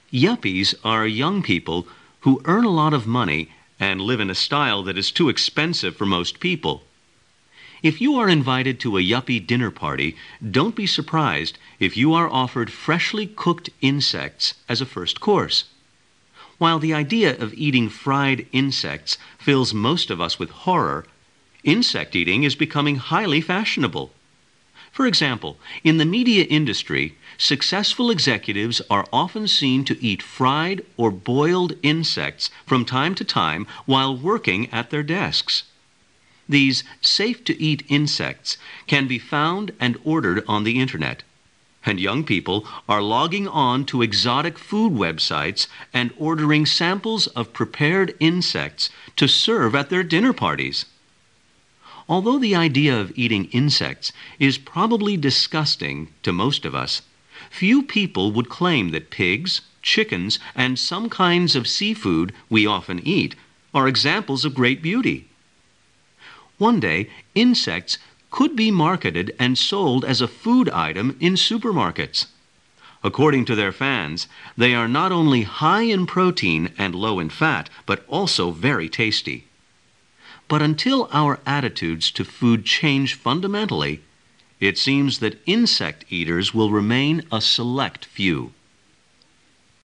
Yuppies are young people who earn a lot of money and live in a style that is too expensive for most people. If you are invited to a yuppie dinner party, don't be surprised if you are offered freshly cooked insects as a first course. While the idea of eating fried insects fills most of us with horror, insect eating is becoming highly fashionable. For example, in the media industry, successful executives are often seen to eat fried or boiled insects from time to time while working at their desks. These safe-to-eat insects can be found and ordered on the Internet, and young people are logging on to exotic food websites and ordering samples of prepared insects to serve at their dinner parties. Although the idea of eating insects is probably disgusting to most of us, few people would claim that pigs, chickens, and some kinds of seafood we often eat are examples of great beauty. One day, insects could be marketed and sold as a food item in supermarkets. According to their fans, they are not only high in protein and low in fat, but also very tasty. But until our attitudes to food change fundamentally, it seems that insect eaters will remain a select few.